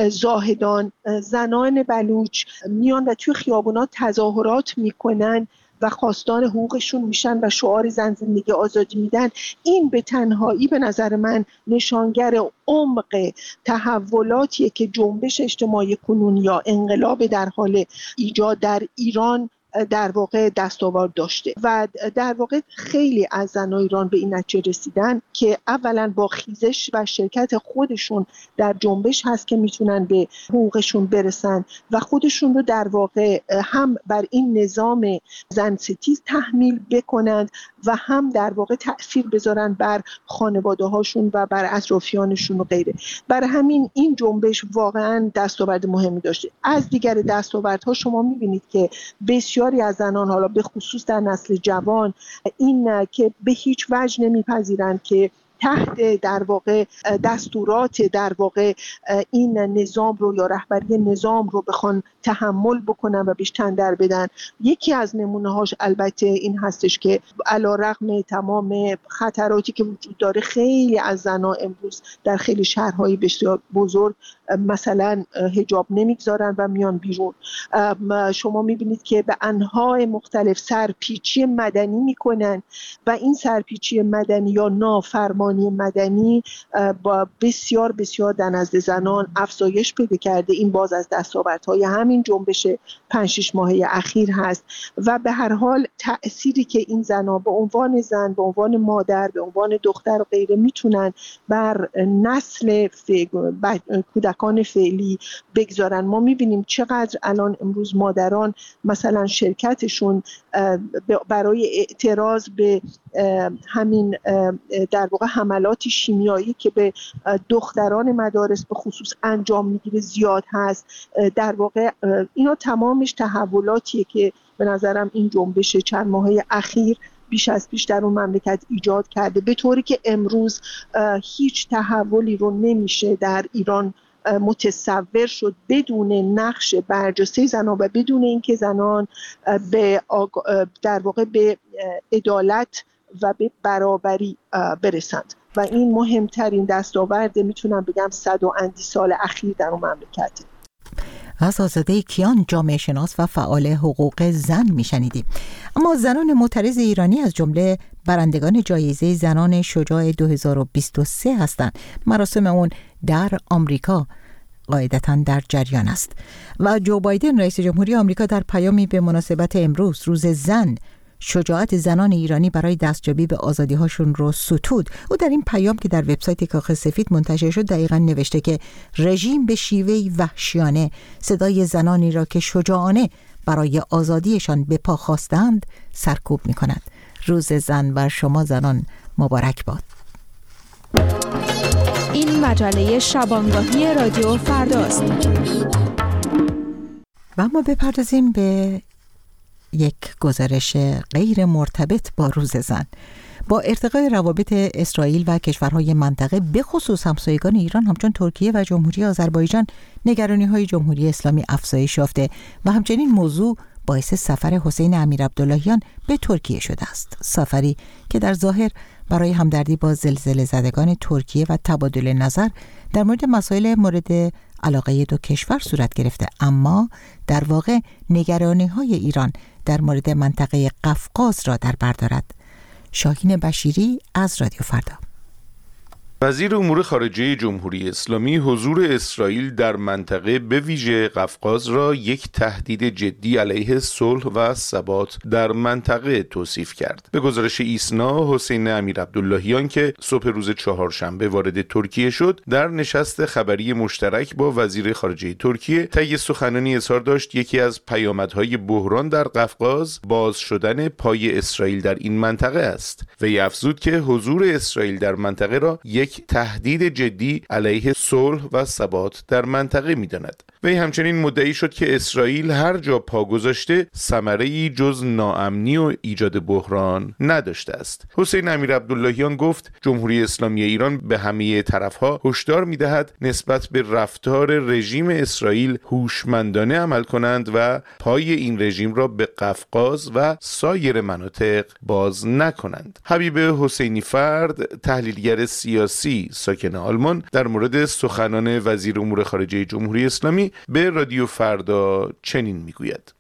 زاهدان زنان بلوچ میان و توی خیابونات تظاهرات میکنن و خواستار حقوقشون میشن و شعار زن، زندگی، آزادی میدن، این به تنهایی به نظر من نشانگر عمق تحولاتیه که جنبش اجتماعی کنونی یا انقلاب در حال ایجاد در ایران در واقع دستاورد داشته و در واقع خیلی از زنان ایران به این نتیجه رسیدن که اولا با خیزش و شرکت خودشون در جنبش هست که میتونن به حقوقشون برسن و خودشون رو در واقع هم بر این نظام زن ستیز تحمیل بکنند و هم در واقع تأثیر بذارن بر خانواده هاشون و بر اطرافیانشون و غیره. برای همین این جنبش واقعا دستاورد مهمی داشته. از دیگر دستاوردها شما میبینید که بسیاری از زنان، حالا به خصوص در نسل جوان، این که به هیچ وجه نمیپذیرند که تحت در واقع دستورات در واقع این نظام رو یا رهبری نظام رو بخوان تحمل بکنن و بهش تن در بدن. یکی از نمونه هاش البته این هستش که علیرغم تمام خطراتی که وجود داره، خیلی از زنان امروز در خیلی شهرهای بسیار بزرگ مثلا حجاب نمیگذارن و میان بیرون. شما میبینید که به انواع مختلف سرپیچی مدنی میکنن و این سرپیچی مدنی یا نافرمانی مدنی با بسیار بسیار در نزد زنان افزایش پیدا کرده. این باز از دستاوردهای همین جنبش پنج شش ماهه اخیر هست و به هر حال تأثیری که این زنان به عنوان زن، به عنوان مادر، به عنوان دختر و غیره میتونن بر نسل کودکان فعلی بگذارن. ما میبینیم چقدر الان امروز مادران مثلا شرکتشون برای اعتراض به همین در واقع حملات شیمیایی که به دختران مدارس به خصوص انجام میگیره زیاد هست. در واقع اینا تمامش تحولاتیه که به نظرم این جنبش چند ماهه اخیر بیش از پیش در اون مملکت ایجاد کرده، به طوری که امروز هیچ تحولی رو نمیشه در ایران متصور شد بدون نقش برجسته زنان و بدون اینکه زنان به آگ... در واقع به عدالت و به برابری برسند و این مهمترین دستاورد میتونم بگم صد و اندی سال اخیر در اون مملکت. از آزاده کیان، جامعه شناس و فعال حقوق زن میشنیدیم. اما زنان معترض ایرانی از جمله برندگان جایزه زنان شجاع دو هزار و بیست و سه هستند. مراسم اون در آمریکا قاعدتاً در جریان است و جو بایدن رئیس جمهوری آمریکا در پیامی به مناسبت امروز روز زن شجاعت زنان ایرانی برای دستیابی به آزادی‌هاشون رو ستود. او در این پیام که در وبسایت کاخ سفید منتشر شد دقیقاً نوشته که رژیم به شیوهی وحشیانه صدای زنانی را که شجاعانه برای آزادیشان به پا خواستند سرکوب می‌کند. روز زن بر شما زنان مبارک باد. این مجله شبانگاهی رادیو فرداست. و اما بپردازیم به یک گزارش غیر مرتبط با روز زن. با ارتقای روابط اسرائیل و کشورهای منطقه به خصوص همسایگان ایران همچون ترکیه و جمهوری آذربایجان، نگرانی‌های جمهوری اسلامی افزایش یافته و همچنین موضوع باعث سفر حسین امیرعبداللهیان به ترکیه شده است. سفری که در ظاهر برای همدردی با زلزله زدگان ترکیه و تبادل نظر در مورد مسائل مورد علاقه دو کشور صورت گرفته، اما در واقع نگرانی‌های ایران در مورد منطقه قفقاز را در بر دارد. شاهین بشیری از رادیو فردا. وزیر امور خارجه جمهوری اسلامی حضور اسرائیل در منطقه به ویژه قفقاز را یک تهدید جدی علیه صلح و ثبات در منطقه توصیف کرد. به گزارش ایسنا، حسین امیرعبداللهیان که صبح روز چهارشنبه وارد ترکیه شد، در نشست خبری مشترک با وزیر خارجه ترکیه طی سخنرانی اظهار داشت یکی از پیامدهای بحران در قفقاز باز شدن پای اسرائیل در این منطقه است. وی افزود که حضور اسرائیل در منطقه را یک تهدید جدی علیه صلح و ثبات در منطقه می‌داند. وی همچنین مدعی شد که اسرائیل هر جا پا گذاشته ثمره‌ای جز ناامنی و ایجاد بحران نداشته است. حسین امیرعبداللهیان گفت جمهوری اسلامی ایران به همه طرف‌ها هشدار می‌دهد نسبت به رفتار رژیم اسرائیل هوشمندانه عمل کنند و پای این رژیم را به قفقاز و سایر مناطق باز نکنند. حبیب حسینی فرد، تحلیلگر سیاسی ساکن آلمان، در مورد سخنان وزیر امور خارجه جمهوری اسلامی به رادیو فردا چنین میگوید: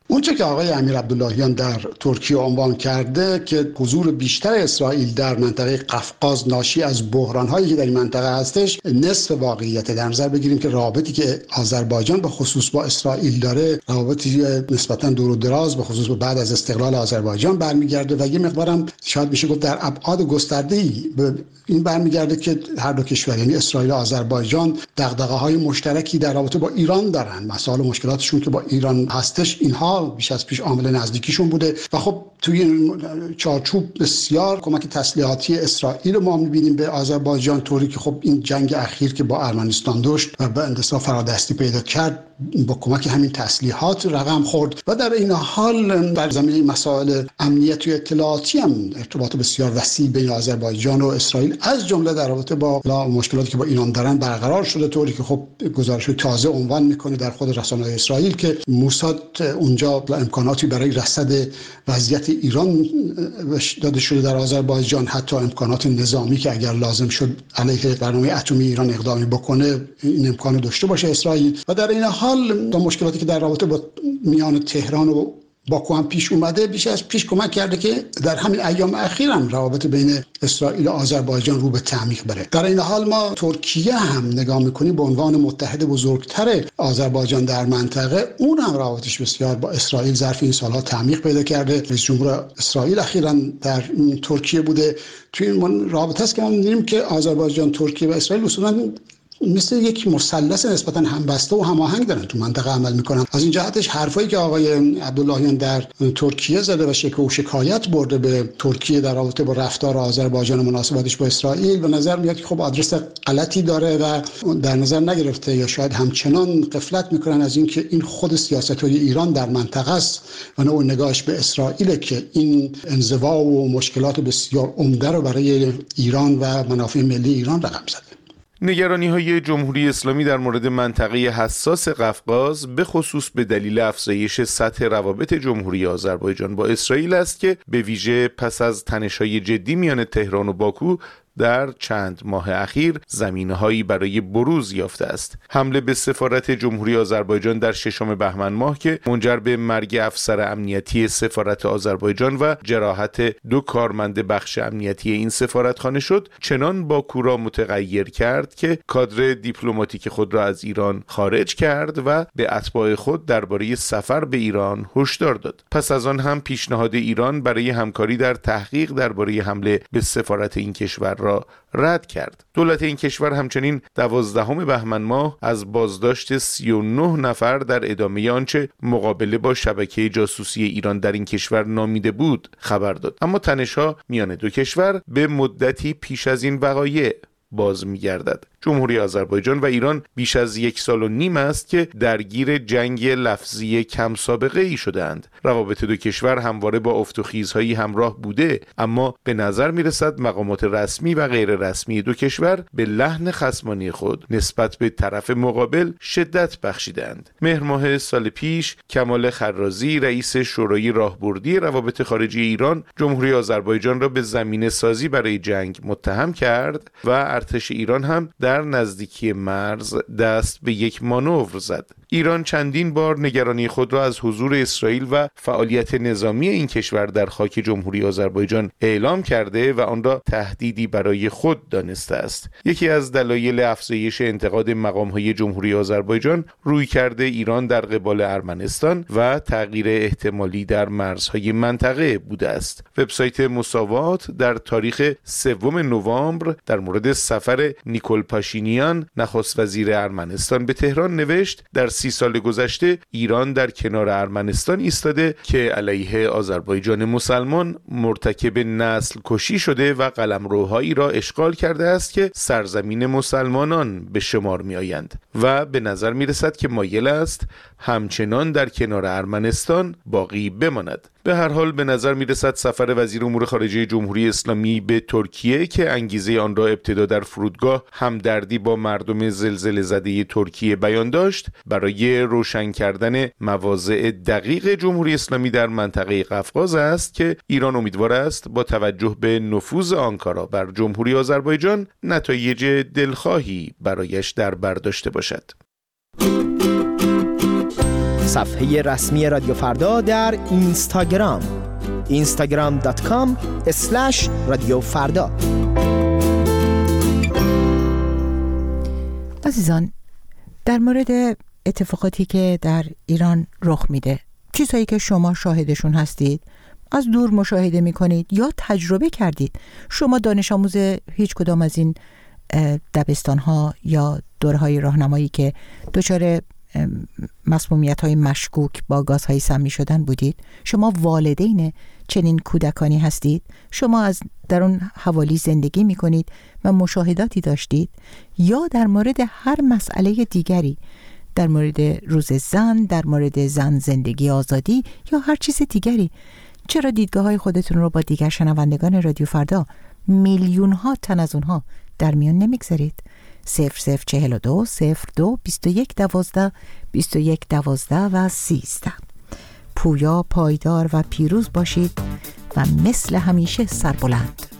اونچه که آقای امیر عبداللهیان در ترکیه عنوان کرده که حضور بیشتر اسرائیل در منطقه قفقاز ناشی از بحران‌هایی که در این منطقه هستش نصف واقعیت. در نظر بگیریم که رابطی که آذربایجان به خصوص با اسرائیل داره رابطی نسبتاً دور و دراز به خصوص بعد از استقلال آذربایجان برمیگرده و یه مقدارم شاید میشه گفت در ابعاد گسترده‌ای به این برمیگرده که هر دو کشور یعنی اسرائیل و آذربایجان دغدغه‌های مشترکی در رابطه با ایران دارن. مسائل و مشکلاتشون که با ایران هستش اینها بیش از پیش عامل نزدیکیشون بوده و خب توی این چارچوب بسیار کمک تسلیحاتی اسرائیل ما می‌بینیم به آذربایجان، طوری که خب این جنگ اخیر که با ارمنستان داشت و به اندسا فرادستی پیدا کرد با کمک همین تسلیحات رقم خورد و در این حال در زمینه مسائل امنیتی و اطلاعاتی هم ارتباط بسیار وسیع بین آذربایجان و اسرائیل از جمله در رابطه با مشکلاتی که با ایران دارن برقرار شده، طوری که خب گزارش تازه عنوان میکنه در خود رسانه‌های اسرائیل که موساد اونجا امکاناتی برای رصد وضعیت ایران داده شده در آذربایجان، حتی امکانات نظامی که اگر لازم شد علیه برنامه اتمی ایران اقدامی بکنه این امکان داشته باشه اسرائیل. و در این حال تا مشکلاتی که در رابطه با میان تهران و باکو هم پیش اومده بیش از پیش کمک کرده که در همین ایام اخیر هم روابط بین اسرائیل و آذربایجان رو به تعمیق بره. در این حال ما ترکیه هم نگاه میکنیم به عنوان متحد بزرگتر آذربایجان در منطقه، اون هم روابطش بسیار با اسرائیل ظرف این سالها تعمیق پیدا کرده. رئیس جمهور اسرائیل اخیراً در ترکیه بوده. توی این رابطه است که ما می‌بینیم که آذربایجان، ترکیه و اسرائیل اصولاً مثل یک مثلث نسبتاً همبسته و هماهنگ دارن تو منطقه عمل میکنن. از این جهتش حرفایی که آقای عبداللهیان در ترکیه زده و شکوه و شکایت برده به ترکیه در رابطه با رفتار آذربایجان و مناسباتش با اسرائیل به نظر میاد که خب آدرس غلطی داره و در نظر نگرفته یا شاید همچنان غفلت میکنن از اینکه این خود سیاست‌های ایران در منطقه است و نوع نگاهش به اسرائیل که این انزوا و مشکلات بسیار عمده رو برای ایران و منافع ملی ایران رقم زده. نگرانی‌های جمهوری اسلامی در مورد منطقه حساس قفقاز به خصوص به دلیل افزایش سطح روابط جمهوری آذربایجان با اسرائیل است که به ویژه پس از تنش‌های جدی میان تهران و باکو در چند ماه اخیر زمینه‌هایی برای بروز یافته است. حمله به سفارت جمهوری آذربایجان در ششم بهمن ماه که منجر به مرگ افسر امنیتی سفارت آذربایجان و جراحت دو کارمند بخش امنیتی این سفارتخانه شد، چنان باکو را متغیر کرد که کادر دیپلماتیک خود را از ایران خارج کرد و به اتباع خود درباره سفر به ایران هشدار داد. پس از آن هم پیشنهاد ایران برای همکاری در تحقیق درباره حمله به سفارت این کشور را رد کرد. دولت این کشور همچنین دوازدهم بهمن ماه از بازداشت سی و نه نفر در ادامه آنچه مقابله با شبکه جاسوسی ایران در این کشور نامیده بود خبر داد. اما تنش‌ها میان دو کشور به مدتی پیش از این وقایع باز می‌گردد. جمهوری آذربایجان و ایران بیش از یک سال و نیم است که درگیر جنگ لفظی کم سابقه ای شدند. روابط دو کشور همواره با افت و خیزهایی همراه بوده، اما به نظر میرسد مقامات رسمی و غیر رسمی دو کشور به لحن خصمانه خود نسبت به طرف مقابل شدت بخشیدند. مهر ماه سال پیش کمال خرازی رئیس شورای راهبردی روابط خارجی ایران جمهوری آذربایجان را به زمینه سازی برای جنگ متهم کرد و ارتش ایران هم در نزدیکی مرز دست به یک مانور زد. ایران چندین بار نگرانی خود را از حضور اسرائیل و فعالیت نظامی این کشور در خاک جمهوری آذربایجان اعلام کرده و آن را تهدیدی برای خود دانسته است. یکی از دلایل افزایش انتقاد مقام‌های جمهوری آذربایجان رویکرد ایران در قبال ارمنستان و تغییر احتمالی در مرزهای منطقه بوده است. وبسایت مساوات در تاریخ سوم نوامبر در مورد سفر نیکول پاشینیان نخست وزیر ارمنستان به تهران نوشت در سی سال گذشته ایران در کنار ارمنستان ایستاده که علیه آذربایجان مسلمان مرتکب نسل کشی شده و قلمروهایی را اشغال کرده است که سرزمین مسلمانان به شمار می آیند و به نظر می رسد که مایل است همچنان در کنار ارمنستان باقی بماند. به هر حال به نظر می رسد سفر وزیر امور خارجه جمهوری اسلامی به ترکیه که انگیزه آن را ابتدا در فرودگاه همدردی با مردم زلزله زده ترکیه بیان داشت، برای روشن کردن مواضع دقیق جمهوری اسلامی در منطقه قفقاز است که ایران امیدوار است با توجه به نفوذ آنکارا بر جمهوری آذربایجان نتایج دلخواهی برایش در بر داشته باشد. صفحه رسمی رادیو فردا در اینستاگرام اینستاگرام دات کام اسلش رادیو فردا. عزیزان، در مورد اتفاقاتی که در ایران رخ میده، چیزهایی که شما شاهدشون هستید، از دور مشاهده میکنید یا تجربه کردید، شما دانش آموز هیچ کدام از این دبستان ها یا دورهای راهنمایی که دچار مسمومیت های مشکوک با گازهای سمی شدن بودید، شما والدین چنین کودکانی هستید، شما از در اون حوالی زندگی میکنید و مشاهداتی داشتید، یا در مورد هر مسئله دیگری، در مورد روز زن، در مورد زن زندگی آزادی یا هر چیز دیگری، چرا دیدگاه های خودتون رو با دیگر شنوندگان رادیو فردا، میلیون ها تن از اونها، در میان نمیگذارید؟ صفر صفر چهل و دو صفر دو بیست و یک دوازده بیست و یک دوازده و سیزده. پویا، پایدار و پیروز باشید و مثل همیشه سربلند.